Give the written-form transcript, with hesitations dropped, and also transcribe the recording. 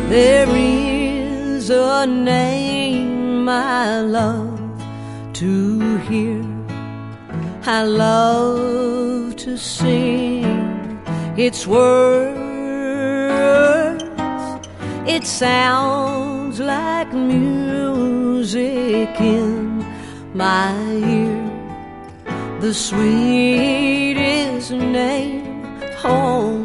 There is a name I love to hear, I love to sing its words. It sounds like music in my ear, the sweetest name on